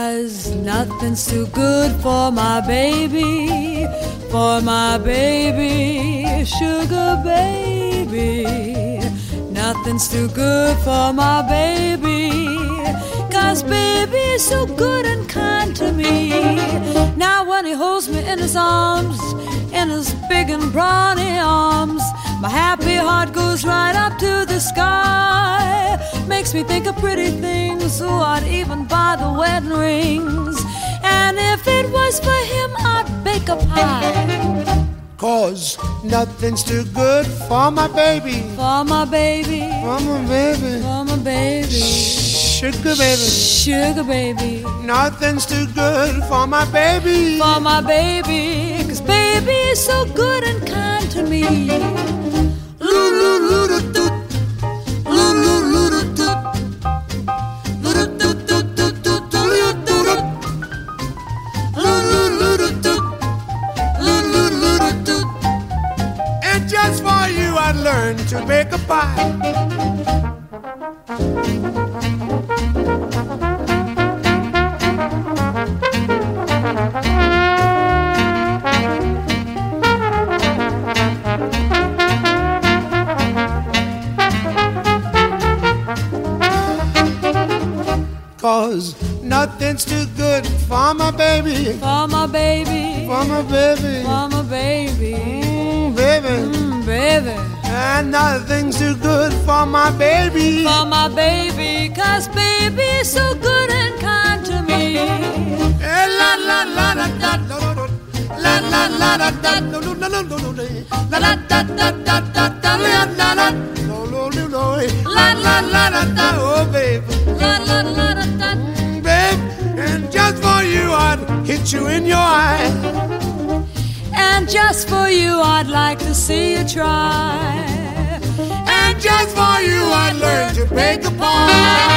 'Cause nothing's too good for my baby, sugar baby. Nothing's too good for my baby, 'cause baby's so good and kind to me. Now when he holds me in his arms, in his big and brawny arms, my happy heart goes right up to the sky. Makes me think of pretty things, so I'd even buy the wedding rings. And if it was for him, I'd bake a pie. 'Cause nothing's too good for my baby, For my baby, for my baby, for my baby, sugar baby. sugar baby. Nothing's too good for my baby, For my baby, 'cause baby is so good and kind to me. And just for you I learned to bake a pie. 'Cause nothing's too good for my baby, For my baby, for my baby, for my baby, baby. baby. And nothing's too good for my baby, For my baby, 'cause baby is so good and kind to me. Eh, la la la la da da da la la la da da no no no no no la la da da da da da la la la no no no no la la la da da oh baby, La la la da da. babe. And just for you I'd hit you in your eye. And just for you, I'd like to see you try. And just for you I'd learn to bake a pie.